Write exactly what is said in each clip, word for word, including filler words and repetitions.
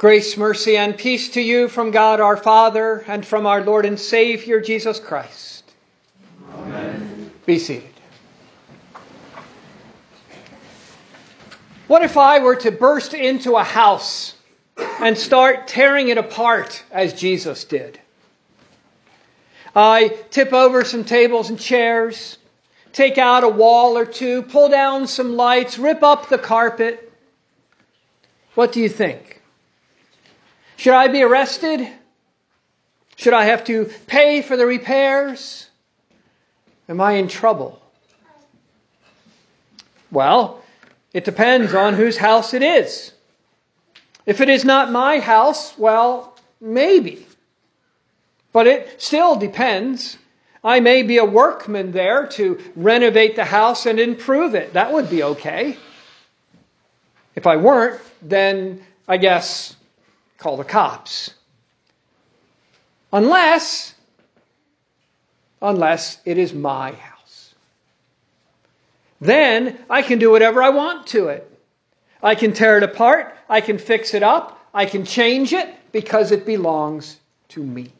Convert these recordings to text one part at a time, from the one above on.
Grace, mercy, and peace to you from God our Father and from our Lord and Savior Jesus Christ. Amen. Be seated. What if I were to burst into a house and start tearing it apart as Jesus did? I tip over some tables and chairs, take out a wall or two, pull down some lights, rip up the carpet. What do you think? Should I be arrested? Should I have to pay for the repairs? Am I in trouble? Well, it depends on whose house it is. If it is not my house, well, maybe. But it still depends. I may be a workman there to renovate the house and improve it. That would be okay. If I weren't, then I guess call the cops. Unless, unless it is my house. Then I can do whatever I want to it. I can tear it apart. I can fix it up. I can change it because it belongs to me.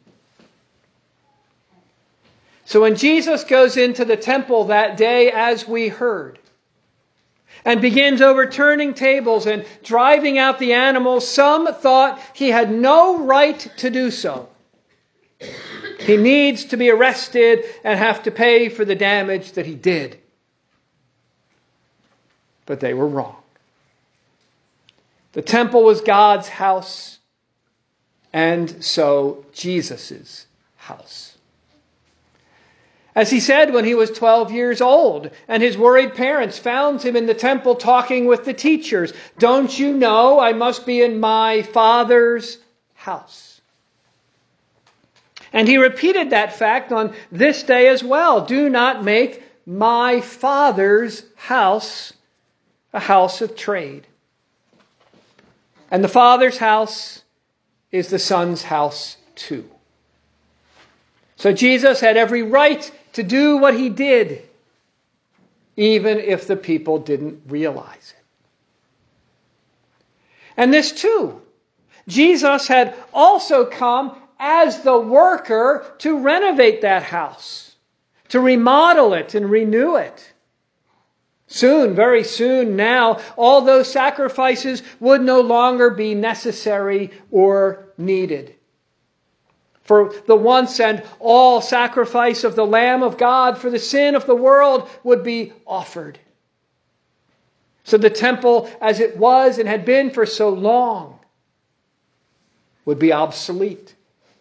So when Jesus goes into the temple that day, as we heard, and begins overturning tables and driving out the animals, some thought he had no right to do so. He needs to be arrested and have to pay for the damage that he did. But they were wrong. The temple was God's house, and so Jesus' house. As he said when he was twelve years old, and his worried parents found him in the temple talking with the teachers, "Don't you know I must be in my Father's house?" And he repeated that fact on this day as well. Do not make my Father's house a house of trade. And the Father's house is the Son's house too. So Jesus had every right to do what he did, even if the people didn't realize it. And this too, Jesus had also come as the worker to renovate that house, to remodel it and renew it. Soon, very soon now, all those sacrifices would no longer be necessary or needed. For the once and all sacrifice of the Lamb of God for the sin of the world would be offered. So the temple, as it was and had been for so long, would be obsolete.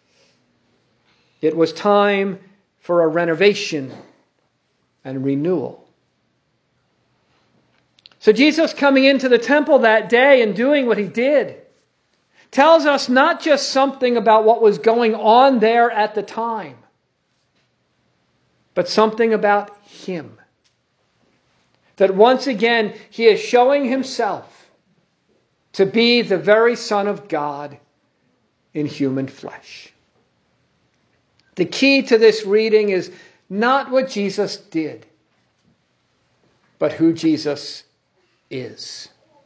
It was time for a renovation and renewal. So Jesus coming into the temple that day and doing what he did tells us not just something about what was going on there at the time, but something about him. That once again, he is showing himself to be the very Son of God in human flesh. The key to this reading is not what Jesus did, but who Jesus is.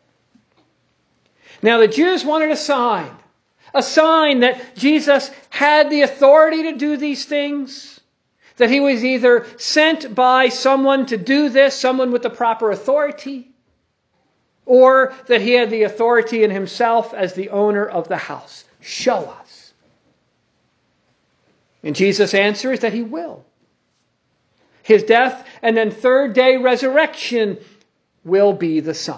Now the Jews wanted a sign, a sign that Jesus had the authority to do these things, that he was either sent by someone to do this, someone with the proper authority, or that he had the authority in himself as the owner of the house. Show us. And Jesus answers that he will. His death and then third day resurrection will be the sign.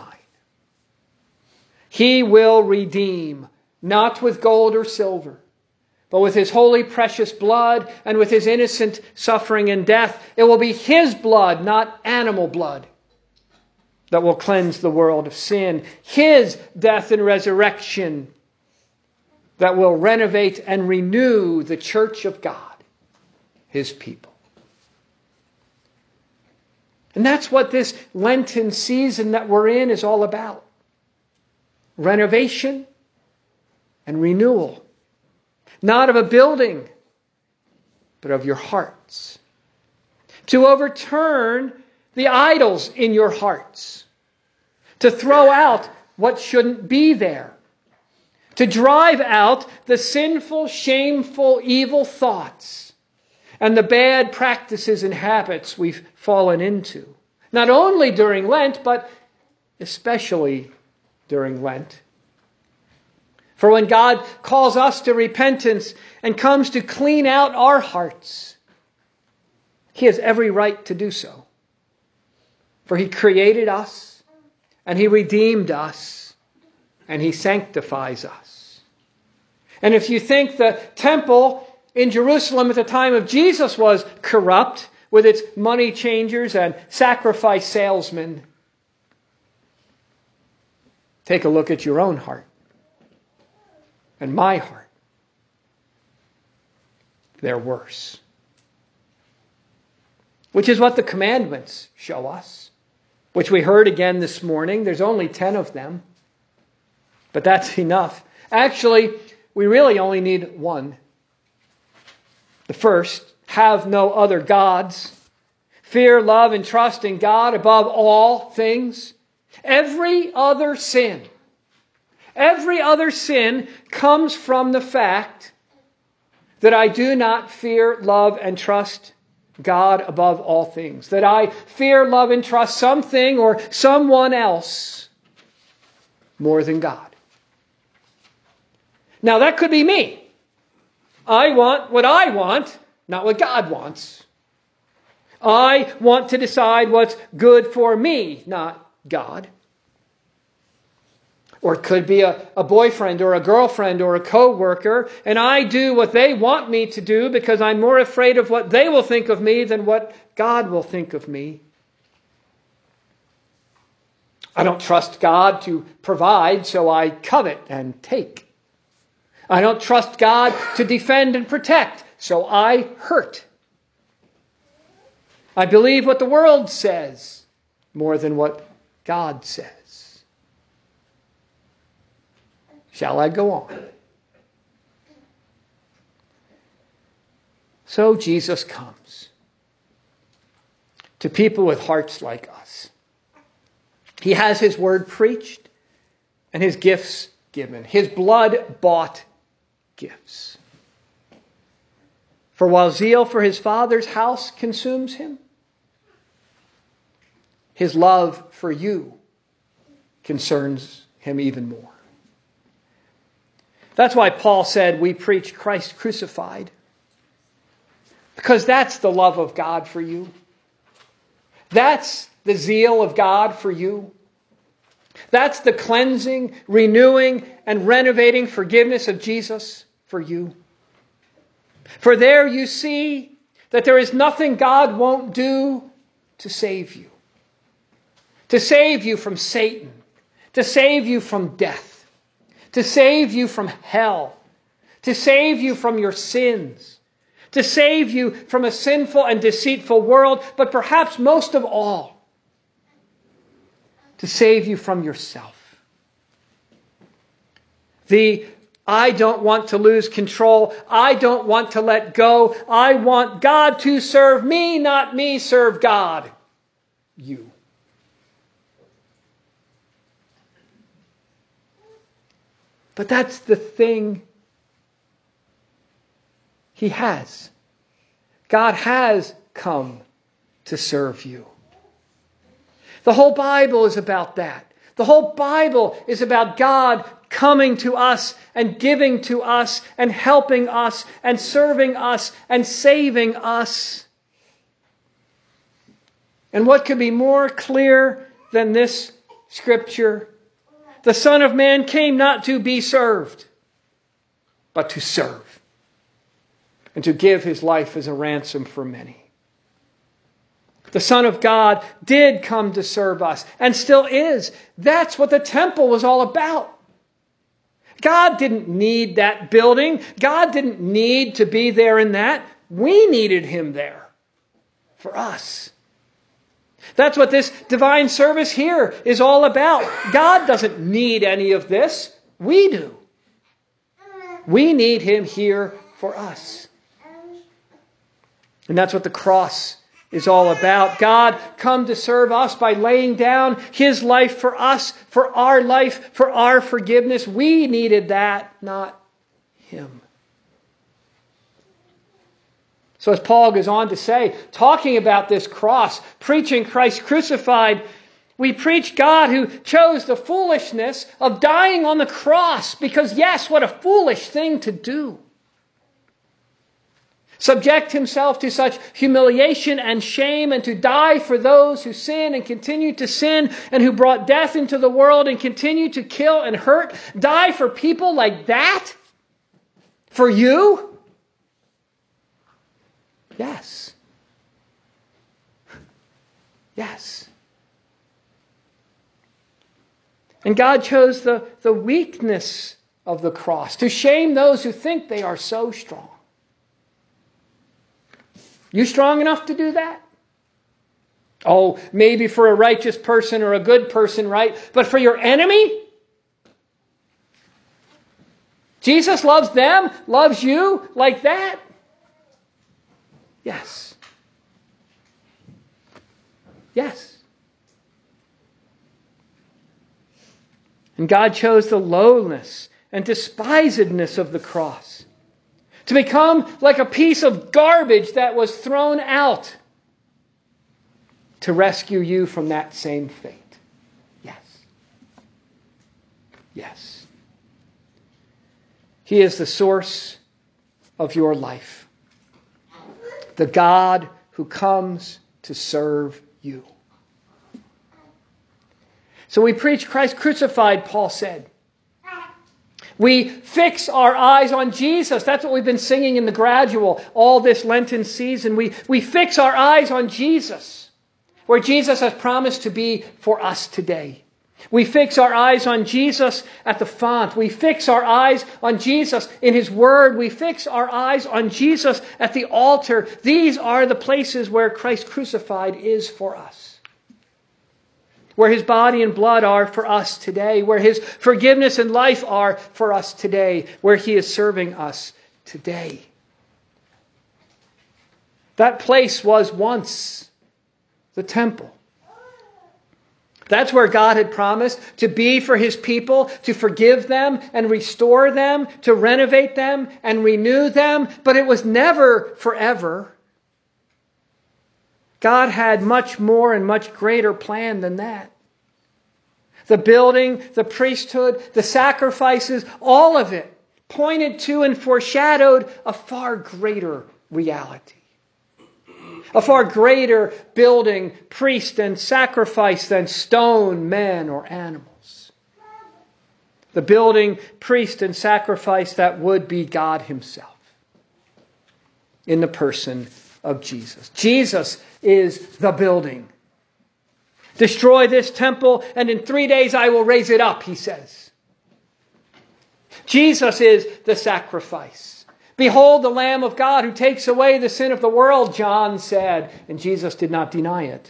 He will redeem, not with gold or silver, but with his holy precious blood and with his innocent suffering and death. It will be his blood, not animal blood, that will cleanse the world of sin. His death and resurrection that will renovate and renew the church of God, his people. And that's what this Lenten season that we're in is all about. Renovation and renewal. Not of a building, but of your hearts. To overturn the idols in your hearts. To throw out what shouldn't be there. to drive out the sinful, shameful, evil thoughts and the bad practices and habits we've fallen into. Not only during Lent, but especially during Lent. For when God calls us to repentance and comes to clean out our hearts, He has every right to do so. For He created us, and He redeemed us, and He sanctifies us. And if you think the temple in Jerusalem at the time of Jesus was corrupt, with its money changers and sacrifice salesmen, take a look at your own heart and my heart. They're worse. Which is what the commandments show us, which we heard again this morning. There's only ten of them, but that's enough. Actually, we really only need one. The first, have no other gods. Fear, love, and trust in God above all things. Every other sin, every other sin comes from the fact that I do not fear, love, and trust God above all things. That I fear, love, and trust something or someone else more than God. Now that could be me. I want what I want, not what God wants. I want to decide what's good for me, not God. Or it could be a, a boyfriend or a girlfriend or a co-worker, and I do what they want me to do because I'm more afraid of what they will think of me than what God will think of me. I don't trust God to provide, so I covet and take. I don't trust God to defend and protect, so I hurt. I believe what the world says more than what God says. Shall I go on? So Jesus comes to people with hearts like us. He has His word preached and His gifts given. His blood bought gifts. For while zeal for His Father's house consumes Him, His love for you concerns Him even more. That's why Paul said we preach Christ crucified. Because that's the love of God for you. That's the zeal of God for you. That's the cleansing, renewing, and renovating forgiveness of Jesus for you. For there you see that there is nothing God won't do to save you. To save you from Satan. To save you from death. To save you from hell. To save you from your sins. To save you from a sinful and deceitful world. But perhaps most of all, to save you from yourself. The I don't want to lose control. I don't want to let go. I want God to serve me, not me serve God. You. But that's the thing He has. God has come to serve you. The whole Bible is about that. The whole Bible is about God coming to us and giving to us and helping us and serving us and saving us. And what could be more clear than this scripture? The Son of Man came not to be served, but to serve and to give His life as a ransom for many. The Son of God did come to serve us and still is. That's what the temple was all about. God didn't need that building. God didn't need to be there in that. We needed Him there for us. That's what this divine service here is all about. God doesn't need any of this. We do. We need Him here for us. And that's what the cross is all about. God come to serve us by laying down His life for us, for our life, for our forgiveness. We needed that, not Him. So as Paul goes on to say, talking about this cross, preaching Christ crucified, we preach God who chose the foolishness of dying on the cross. Because yes, what a foolish thing to do. Subject Himself to such humiliation and shame, and to die for those who sin and continue to sin, and who brought death into the world and continue to kill and hurt. Die for people like that? For you? Yes. Yes. And God chose the, the weakness of the cross to shame those who think they are so strong. You strong enough to do that? Oh, maybe for a righteous person or a good person, right? But for your enemy? Jesus loves them, loves you like that? Yes. Yes. And God chose the lowness and despisedness of the cross to become like a piece of garbage that was thrown out to rescue you from that same fate. Yes. Yes. He is the source of your life. The God who comes to serve you. So we preach Christ crucified, Paul said. We fix our eyes on Jesus. That's what we've been singing in the gradual all this Lenten season. We, we fix our eyes on Jesus, where Jesus has promised to be for us today. We fix our eyes on Jesus at the font. We fix our eyes on Jesus in His Word. We fix our eyes on Jesus at the altar. These are the places where Christ crucified is for us. Where His body and blood are for us today. Where His forgiveness and life are for us today. Where He is serving us today. That place was once the temple. That's where God had promised to be for His people, to forgive them and restore them, to renovate them and renew them. But it was never forever. God had much more and much greater plan than that. The building, the priesthood, the sacrifices, all of it pointed to and foreshadowed a far greater reality. A far greater building, priest, and sacrifice than stone, men, or animals. The building, priest, and sacrifice that would be God Himself in the person of Jesus. Jesus is the building. Destroy this temple, and in three days I will raise it up, He says. Jesus is the sacrifice. Behold the Lamb of God who takes away the sin of the world, John said, and Jesus did not deny it.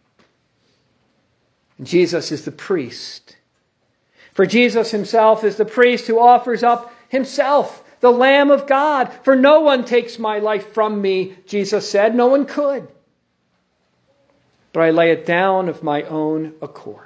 And Jesus is the priest. For Jesus Himself is the priest who offers up Himself, the Lamb of God. For no one takes my life from me, Jesus said. No one could. But I lay it down of my own accord.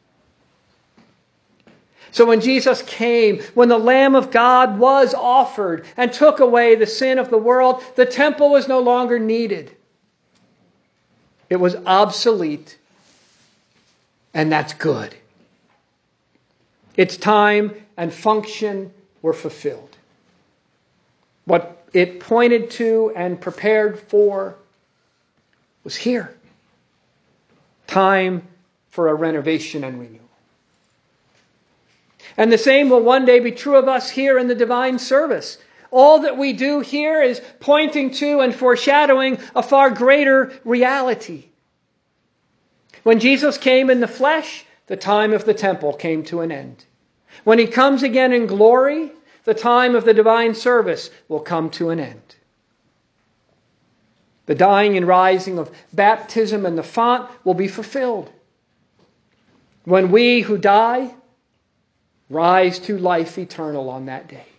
So when Jesus came, when the Lamb of God was offered and took away the sin of the world, the temple was no longer needed. It was obsolete, and that's good. Its time and function were fulfilled. What it pointed to and prepared for was here. Time for a renovation and renewal. And the same will one day be true of us here in the divine service. All that we do here is pointing to and foreshadowing a far greater reality. When Jesus came in the flesh, the time of the temple came to an end. When He comes again in glory, the time of the divine service will come to an end. The dying and rising of baptism and the font will be fulfilled. When we who die rise to life eternal on that day.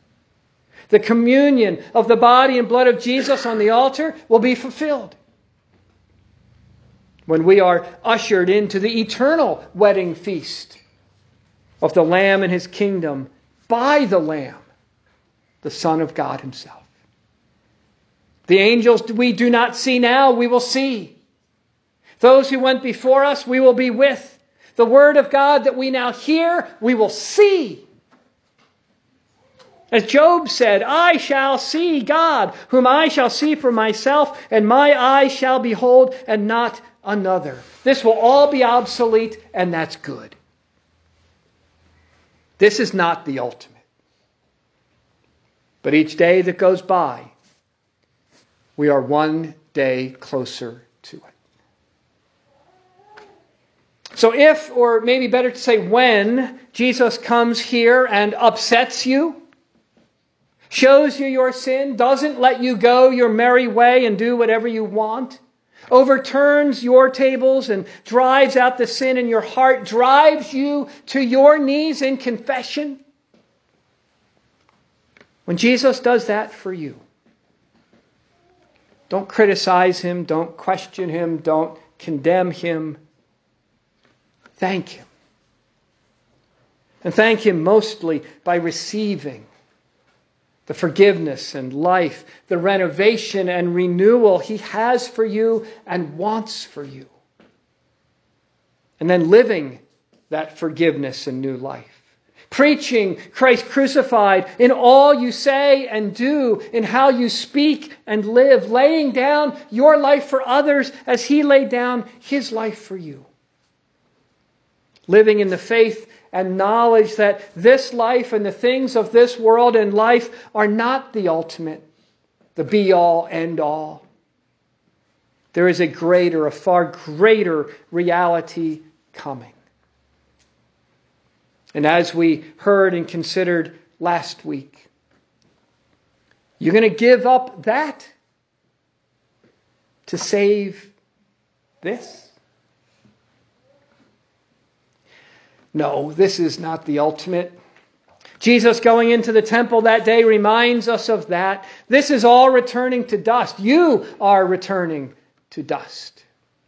The communion of the body and blood of Jesus on the altar will be fulfilled. when we are ushered into the eternal wedding feast of the Lamb and his kingdom by the Lamb, the Son of God himself. The angels we do not see now, we will see. Those who went before us, we will be with. The word of God that we now hear, we will see. As Job said, I shall see God, whom I shall see for myself, and my eyes shall behold, and not another. This will all be obsolete, and that's good. This is not the ultimate. But each day that goes by, we are one day closer to it. So if, or maybe better to say when, Jesus comes here and upsets you, shows you your sin, doesn't let you go your merry way and do whatever you want, overturns your tables and drives out the sin in your heart, drives you to your knees in confession, when Jesus does that for you, don't criticize him, don't question him, don't condemn him. Thank him. And thank him mostly by receiving the forgiveness and life, the renovation and renewal he has for you and wants for you. And then living that forgiveness and new life. Preaching Christ crucified in all you say and do, in how you speak and live, laying down your life for others as he laid down his life for you. Living in the faith and knowledge that this life and the things of this world and life are not the ultimate, the be-all, end-all. There is a greater, a far greater reality coming. And as we heard and considered last week, you're going to give up that to save this? No, this is not the ultimate. Jesus going into the temple that day reminds us of that. This is all returning to dust. You are returning to dust.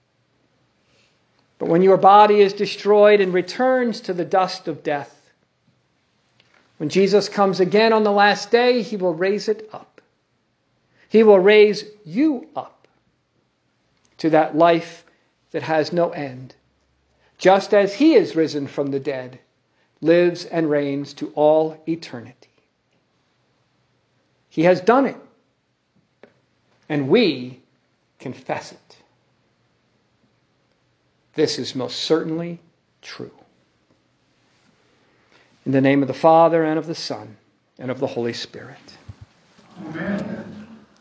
But when your body is destroyed and returns to the dust of death, when Jesus comes again on the last day, he will raise it up. He will raise you up to that life that has no end. Just as he is risen from the dead, lives and reigns to all eternity. He has done it. And we confess it. This is most certainly true. In the name of the Father, and of the Son, and of the Holy Spirit.